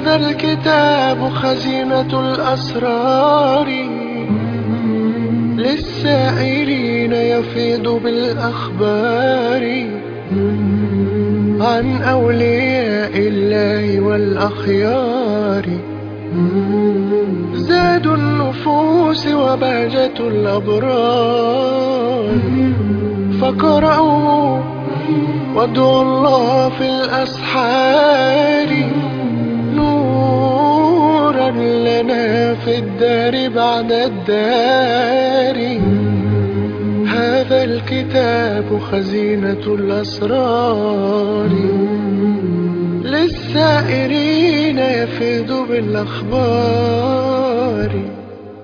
هذا الكتاب خزينة الأسرار، للسائلين يفيض بالأخبار عن أولياء الله والأخيار. زاد النفوس وبهجة الأبرار، فقرأوا وادعوا الله في الأسحار، نورا لنا في الدار بعد الدار. هذا الكتاب خزينة الأسرار، للسائرين يفيض بالأخبار.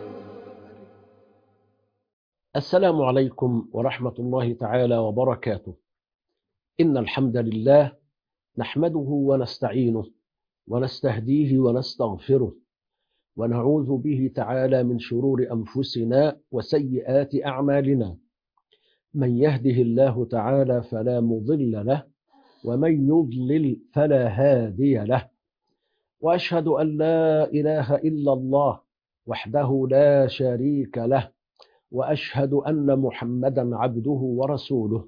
السلام عليكم ورحمة الله تعالى وبركاته. إن الحمد لله نحمده ونستعينه ونستهديه ونستغفره، ونعوذ به تعالى من شرور أنفسنا وسيئات أعمالنا. من يهده الله تعالى فلا مضل له، ومن يضلل فلا هادي له. وأشهد أن لا إله إلا الله وحده لا شريك له، وأشهد أن محمدا عبده ورسوله.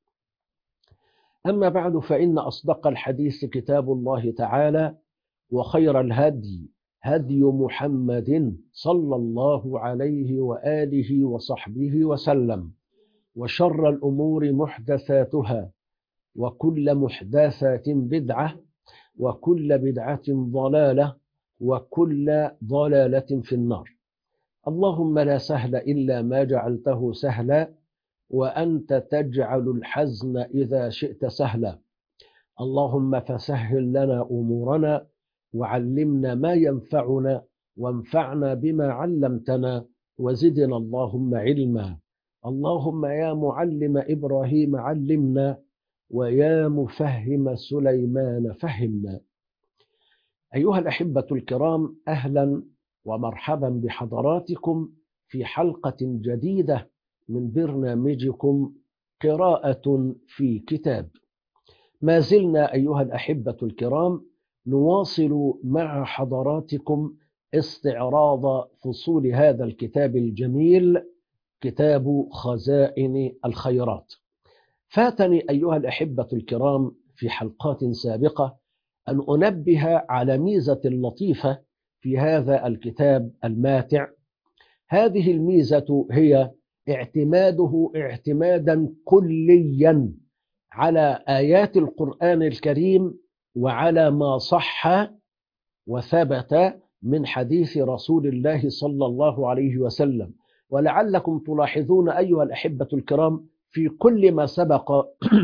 أما بعد، فإن أصدق الحديث كتاب الله تعالى، وخير الهدي هدي محمد صلى الله عليه وآله وصحبه وسلم، وشر الأمور محدثاتها، وكل محدثات بدعة، وكل بدعة ضلالة، وكل ضلالة في النار. اللهم لا سهل إلا ما جعلته سهلا، وأنت تجعل الحزن إذا شئت سهلا. اللهم فسهل لنا أمورنا، وعلمنا ما ينفعنا، وانفعنا بما علمتنا، وزدنا اللهم علما. اللهم يا معلم إبراهيم علمنا، ويا مفهم سليمان فهمنا. أيها الأحبة الكرام، أهلا ومرحبا بحضراتكم في حلقة جديدة من برنامجكم قراءة في كتاب. ما زلنا أيها الأحبة الكرام نواصل مع حضراتكم استعراض فصول هذا الكتاب الجميل، كتاب خزائن الخيرات. فاتني أيها الأحبة الكرام في حلقات سابقة أن أنبه على ميزة لطيفة في هذا الكتاب الماتع. هذه الميزة هي اعتماده اعتمادا كليا على آيات القرآن الكريم، وعلى ما صح وثبت من حديث رسول الله صلى الله عليه وسلم. ولعلكم تلاحظون أيها الأحبة الكرام في كل ما سبق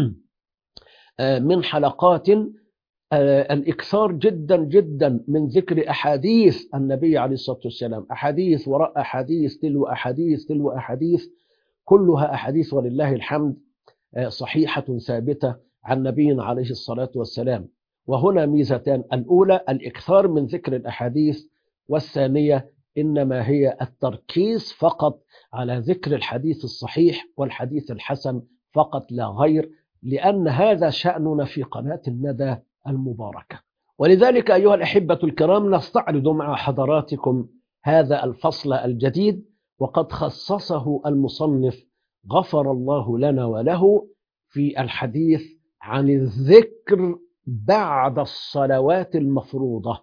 من حلقات الإكثار جدا جدا من ذكر أحاديث النبي عليه الصلاة والسلام، أحاديث وراء أحاديث تلو أحاديث تلو أحاديث، كلها أحاديث ولله الحمد صحيحة ثابتة عن نبينا عليه الصلاة والسلام. وهنا ميزتان: الأولى الإكثار من ذكر الأحاديث، والثانية إنما هي التركيز فقط على ذكر الحديث الصحيح والحديث الحسن فقط لا غير، لأن هذا شأننا في قناة الندى المباركة. ولذلك أيها الأحبة الكرام نستعرض مع حضراتكم هذا الفصل الجديد، وقد خصصه المصنف غفر الله لنا وله في الحديث عن الذكر بعد الصلوات المفروضة.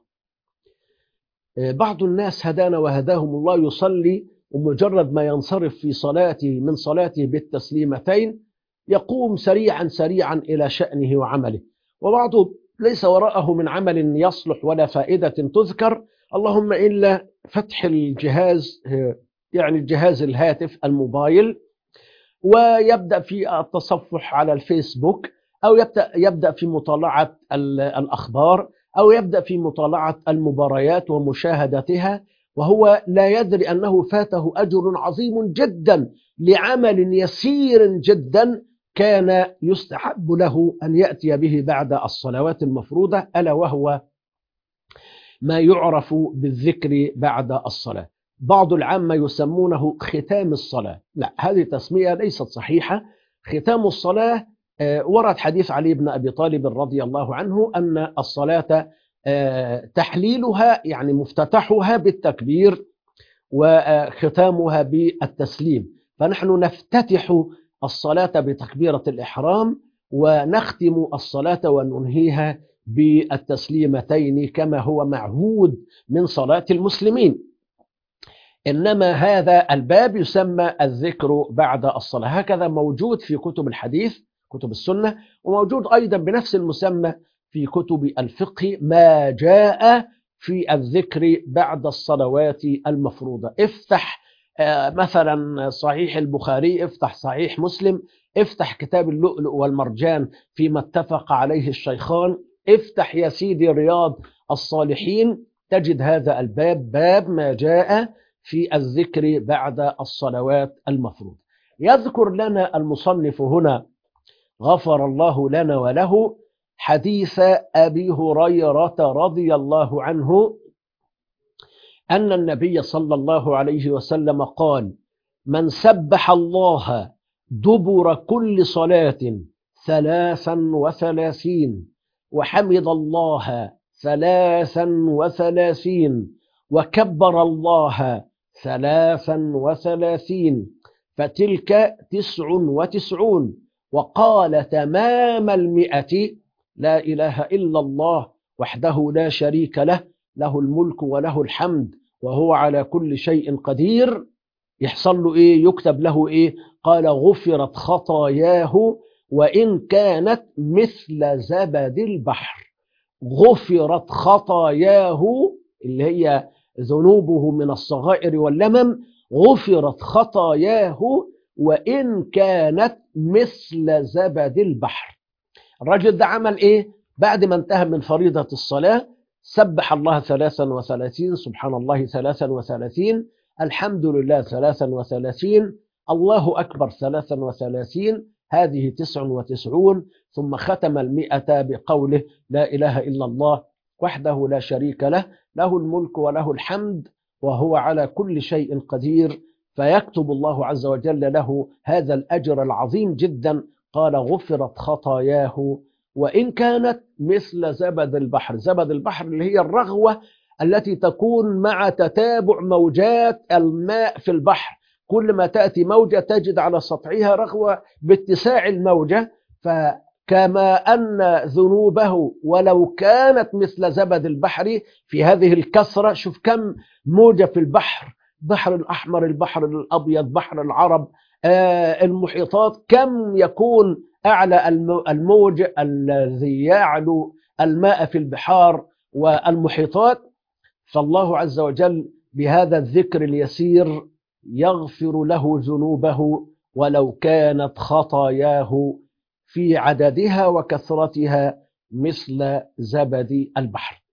بعض الناس هدانا وهداهم الله يصلي، ومجرد ما ينصرف في صلاته من صلاته بالتسليمتين يقوم سريعا سريعا إلى شأنه وعمله، وبعضه ليس وراءه من عمل يصلح ولا فائدة تذكر، اللهم إلا فتح الجهاز، يعني الجهاز الهاتف الموبايل، ويبدأ في التصفح على الفيسبوك، أو يبدأ في مطالعة الأخبار، أو يبدأ في مطالعة المباريات ومشاهدتها، وهو لا يدري أنه فاته أجر عظيم جدا لعمل يسير جدا كان يستحب له أن يأتي به بعد الصلوات المفروضة، ألا وهو ما يعرف بالذكر بعد الصلاة. بعض العامة يسمونه ختام الصلاة. لا، هذه تسمية ليست صحيحة. ختام الصلاة ورد حديث علي بن أبي طالب رضي الله عنه أن الصلاة تحليلها يعني مفتتحها بالتكبير وختامها بالتسليم. فنحن نفتتح الصلاة بتكبيرة الإحرام ونختم الصلاة وننهيها بالتسليمتين كما هو معهود من صلاة المسلمين. إنما هذا الباب يسمى الذكر بعد الصلاة، هكذا موجود في كتب الحديث كتب السنة، وموجود أيضا بنفس المسمى في كتب الفقه ما جاء في الذكر بعد الصلوات المفروضة. افتح مثلا صحيح البخاري، افتح صحيح مسلم، افتح كتاب اللؤلؤ والمرجان فيما اتفق عليه الشيخان، افتح يا سيدي رياض الصالحين، تجد هذا الباب باب ما جاء في الذكر بعد الصلوات المفروضة. يذكر لنا المصنف هنا غفر الله لنا وله حديث أبي هريرة رضي الله عنه أن النبي صلى الله عليه وسلم قال: من سبح الله دبر كل صلاة 33 وحمد الله 33 وكبر الله 33 فتلك 99 وقال تمام 100 لا إله إلا الله وحده لا شريك له له الملك وله الحمد وهو على كل شيء قدير. يحصل له إيه؟ يكتب له إيه؟ قال غفرت خطاياه وإن كانت مثل زبد البحر. غفرت خطاياه اللي هي ذنوبه من الصغائر واللمم، غفرت خطاياه وإن كانت مثل زبد البحر. الرجل ده عمل إيه؟ بعد ما انتهى من فريضة الصلاة سبح الله 33، سبحان الله 33، الحمد لله 33، الله أكبر 33، هذه 99، ثم ختم 100 بقوله لا إله إلا الله وحده لا شريك له له الملك وله الحمد وهو على كل شيء قدير. فيكتب الله عز وجل له هذا الأجر العظيم جدا. قال غفرت خطاياه وإن كانت مثل زبد البحر. زبد البحر اللي هي الرغوة التي تكون مع تتابع موجات الماء في البحر، كل ما تأتي موجة تجد على سطحها رغوة باتساع الموجة. فكما أن ذنوبه ولو كانت مثل زبد البحر في هذه الكثرة، شوف كم موجة في البحر، بحر الأحمر، البحر الأبيض، بحر العرب، المحيطات، كم يكون أعلى الموج الذي يعلو الماء في البحار والمحيطات. فالله عز وجل بهذا الذكر اليسير يغفر له ذنوبه ولو كانت خطاياه في عددها وكثرتها مثل زبد البحر.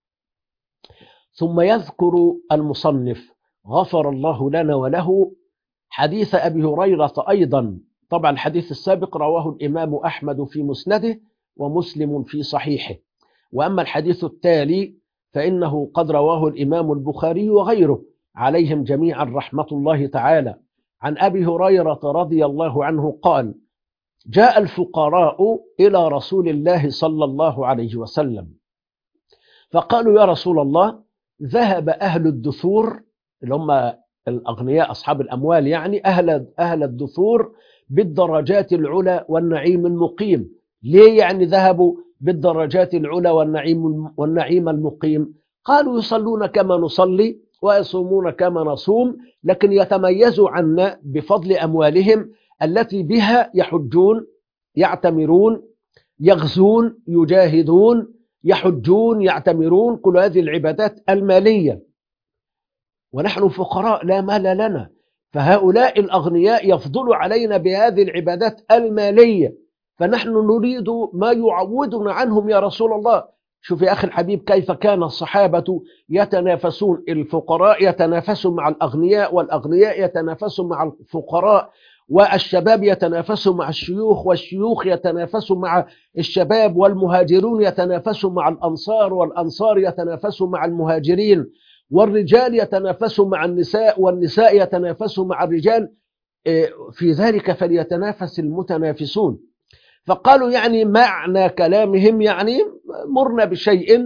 ثم يذكر المصنف غفر الله لنا وله حديث أبي هريرة أيضا. طبعا الحديث السابق رواه الإمام أحمد في مسنده ومسلم في صحيحه، وأما الحديث التالي فإنه قد رواه الإمام البخاري وغيره عليهم جميعا رحمة الله تعالى. عن أبي هريرة رضي الله عنه قال: جاء الفقراء إلى رسول الله صلى الله عليه وسلم فقالوا يا رسول الله ذهب أهل الدثور، اللي هم الأغنياء أصحاب الأموال، يعني أهل الدثور بالدرجات العلى والنعيم المقيم. ليه يعني ذهبوا بالدرجات العلى والنعيم المقيم؟ قالوا يصلون كما نصلي ويصومون كما نصوم، لكن يتميزوا عنا بفضل أموالهم التي بها يحجون، يعتمرون، يغزون، يجاهدون، يحجون، يعتمرون، كل هذه العبادات المالية، ونحن فقراء لا مال لنا. فهؤلاء الأغنياء يفضلوا علينا بهذه العبادات المالية، فنحن نريد ما يعوضنا عنهم يا رسول الله. شوف يا أخي الحبيب كيف كان الصحابة يتنافسون، الفقراء يتنافسون مع الأغنياء، والأغنياء يتنافسون مع الفقراء، والشباب يتنافسون مع الشيوخ، والشيوخ يتنافسون مع الشباب، والمهاجرون يتنافسون مع الأنصار، والأنصار يتنافسون مع المهاجرين، والرجال يتنافسون مع النساء، والنساء يتنافسون مع الرجال، في ذلك فليتنافس المتنافسون. فقالوا يعني معنى كلامهم يعني مرنا بشيء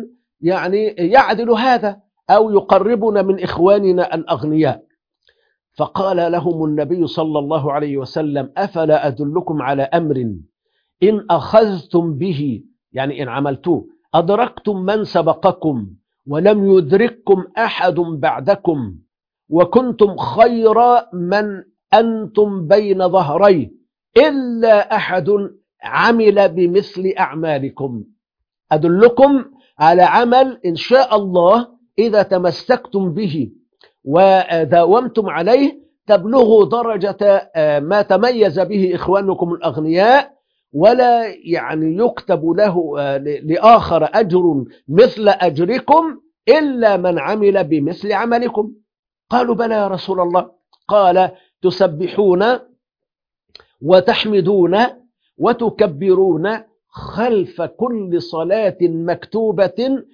يعني يعدل هذا أو يقربنا من إخواننا الأغنياء. فقال لهم النبي صلى الله عليه وسلم: أفلا أدلكم على أمر إن أخذتم به، يعني إن عملتوه، أدركتم من سبقكم ولم يدرككم أحد بعدكم، وكنتم خير من أنتم بين ظهريه، إلا أحد عمل بمثل أعمالكم. أدلكم على عمل إن شاء الله إذا تمسكتم به وداومتم عليه تبلغوا درجة ما تميز به إخوانكم الأغنياء، ولا يعني يكتب له لآخر أجر مثل أجركم إلا من عمل بمثل عملكم. قالوا: بلى يا رسول الله. قال: تسبحون وتحمدون وتكبرون خلف كل صلاة مكتوبة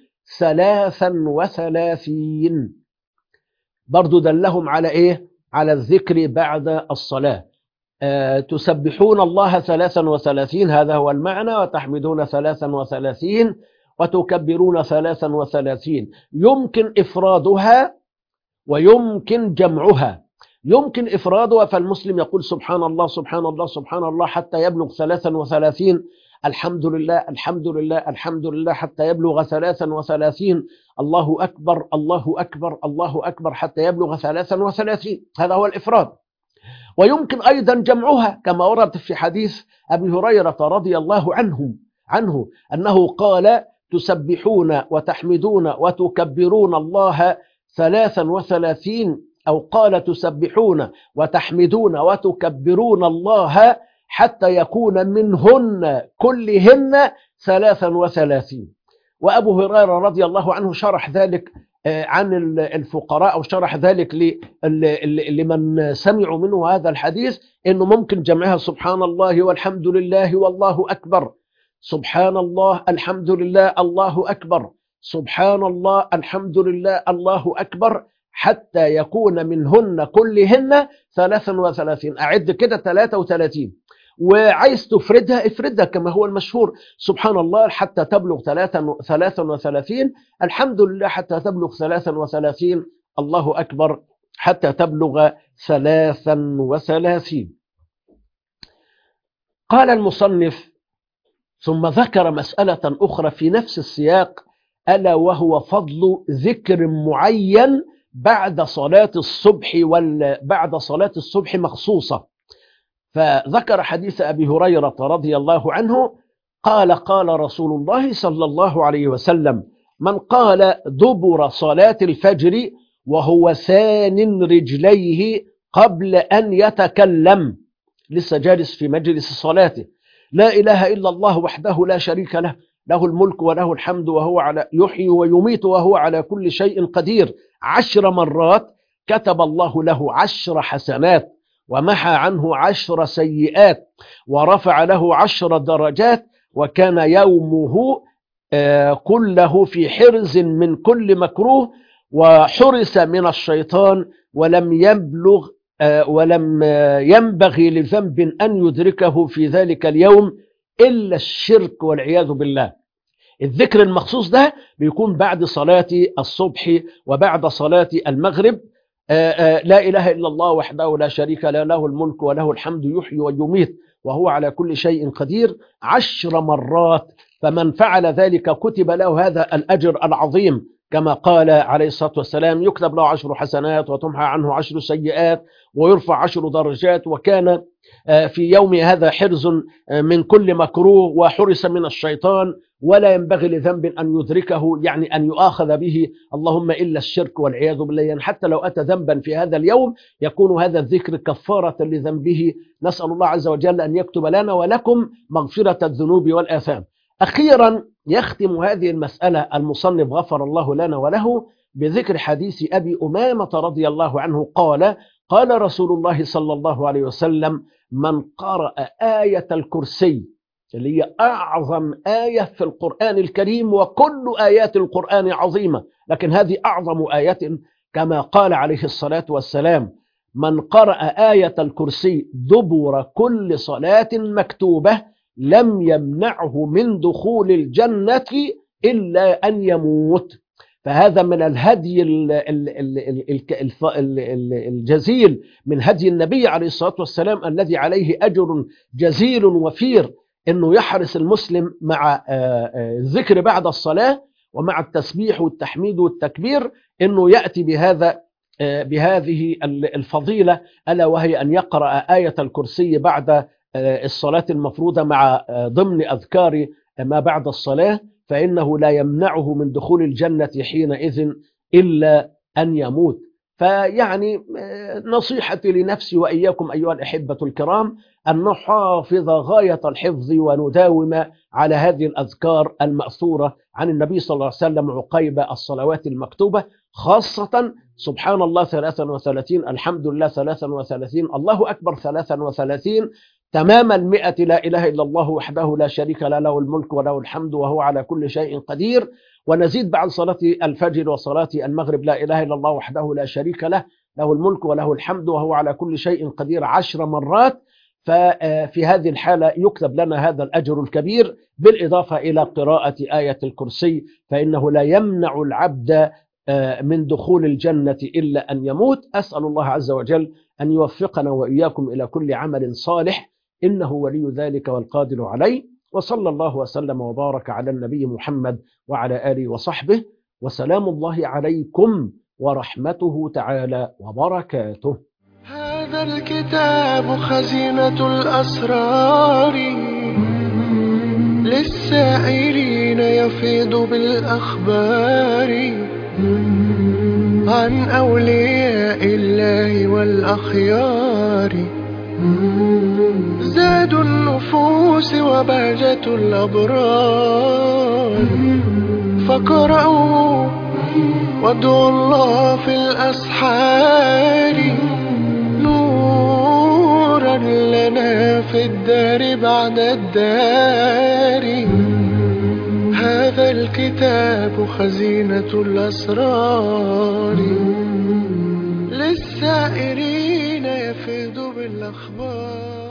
33. برضو دلهم على إيه؟ على الذكر بعد الصلاة. تسبحون الله 33، هذا هو المعنى، وتحمدون 33 وتكبرون 33. يمكن إفرادها ويمكن جمعها. يمكن إفرادها فالمسلم يقول سبحان الله سبحان الله سبحان الله حتى يبلغ 33، الحمد لله الحمد لله الحمد لله حتى يبلغ 33، الله أكبر الله أكبر الله أكبر حتى يبلغ 33. هذا هو الإفراد. ويمكن أيضا جمعها كما ورد في حديث أبي هريرة رضي الله عنه أنه قال: تسبحون وتحمدون وتكبرون الله 33، أو قال: تسبحون وتحمدون وتكبرون الله حتى يكون منهن كلهن 33. وأبو هريرة رضي الله عنه شرح ذلك عن الفقراء، أو شرح ذلك لمن سمعوا منه هذا الحديث، إنه ممكن جمعها سبحان الله والحمد لله والله أكبر، سبحان الله الحمد لله الله أكبر، سبحان الله الحمد لله الله أكبر، حتى يكون منهن كلهن 33. أعد كده 33. وعايز تفردها افردها كما هو المشهور: سبحان الله حتى تبلغ 33، الحمد لله حتى تبلغ 33، الله أكبر حتى تبلغ 33. قال المصنف: ثم ذكر مسألة أخرى في نفس السياق، ألا وهو فضل ذكر معين بعد صلاة الصبح بعد صلاة الصبح مخصوصة. فذكر حديث أبي هريرة رضي الله عنه قال: قال رسول الله صلى الله عليه وسلم: من قال دبر صلاة الفجر وهو سان رجليه قبل أن يتكلم، لسه جالس في مجلس صلاته: لا إله إلا الله وحده لا شريك له، له الملك وله الحمد وهو على يحيي ويميت وهو على كل شيء قدير، 10 مرات، كتب الله له 10 حسنات، ومحى عنه 10 سيئات، ورفع له 10 درجات، وكان يومه كله في حرز من كل مكروه، وحرس من الشيطان، ولم ينبغي لذنب أن يدركه في ذلك اليوم إلا الشرك والعياذ بالله. الذكر المخصوص ده بيكون بعد صلاة الصبح وبعد صلاة المغرب. لا إله إلا الله وحده لا شريك له، له الملك وله الحمد يحيي ويميت وهو على كل شيء قدير، 10 مرات. فمن فعل ذلك كتب له هذا الأجر العظيم، كما قال عليه الصلاة والسلام: يكتب له 10 حسنات وتمحى عنه 10 سيئات ويرفع 10 درجات، وكان في يوم هذا حرز من كل مكروه وحرس من الشيطان، ولا ينبغي لذنب أن يدركه، يعني أن يؤاخذ به، اللهم إلا الشرك والعياذ بالله. يعني حتى لو أتى ذنبا في هذا اليوم يكون هذا الذكر كفارة لذنبه. نسأل الله عز وجل أن يكتب لنا ولكم مغفرة الذنوب والآثام. أخيرا يختم هذه المسألة المصنف غفر الله لنا وله بذكر حديث أبي أمامة رضي الله عنه قال: قال رسول الله صلى الله عليه وسلم: من قرأ آية الكرسي، اللي هي أعظم آية في القرآن الكريم، وكل آيات القرآن عظيمة، لكن هذه أعظم آية كما قال عليه الصلاة والسلام: من قرأ آية الكرسي دبر كل صلاة مكتوبة لم يمنعه من دخول الجنة إلا أن يموت. فهذا من الهدي الجزيل من هدي النبي عليه الصلاة والسلام الذي عليه أجر جزيل وفير، أنه يحرص المسلم مع الذكر بعد الصلاة ومع التسبيح والتحميد والتكبير أنه يأتي بهذه الفضيلة، ألا وهي أن يقرأ آية الكرسي بعد الصلاة المفروضة مع ضمن أذكار ما بعد الصلاة، فإنه لا يمنعه من دخول الجنة حينئذ إلا أن يموت. فيعني نصيحتي لنفسي وإياكم أيها الأحبة الكرام أن نحافظ غاية الحفظ ونداوم على هذه الأذكار المأثورة عن النبي صلى الله عليه وسلم عقيب الصلوات المكتوبة، خاصة سبحان الله 33، الحمد لله 33، الله أكبر 33، تمام 100 لا إله إلا الله وحده لا شريك له، له الملك وله الحمد وهو على كل شيء قدير. ونزيد بعد صلاة الفجر وصلاة المغرب لا إله إلا الله وحده لا شريك له، له الملك وله الحمد وهو على كل شيء قدير 10 مرات. ففي هذه الحالة يكتب لنا هذا الأجر الكبير، بالإضافة إلى قراءة آية الكرسي، فإنه لا يمنع العبد من دخول الجنة إلا أن يموت. أسأل الله عز وجل أن يوفقنا وإياكم إلى كل عمل صالح، إنه ولي ذلك والقادر عليه. وصلى الله وسلم وبارك على النبي محمد وعلى آله وصحبه، وسلام الله عليكم ورحمته تعالى وبركاته. هذا الكتاب خزينة الأسرار، للسائرين يفيض بالأخبار، عن أولياء الله والأخيار، زاد النفوس وبهجة الأبرار. فاقرأوا وادعوا الله في الأسحار، نورا لنا في الدار بعد الدار. هذا الكتاب خزينة الأسرار، للسائرين يفيض بالأخبار.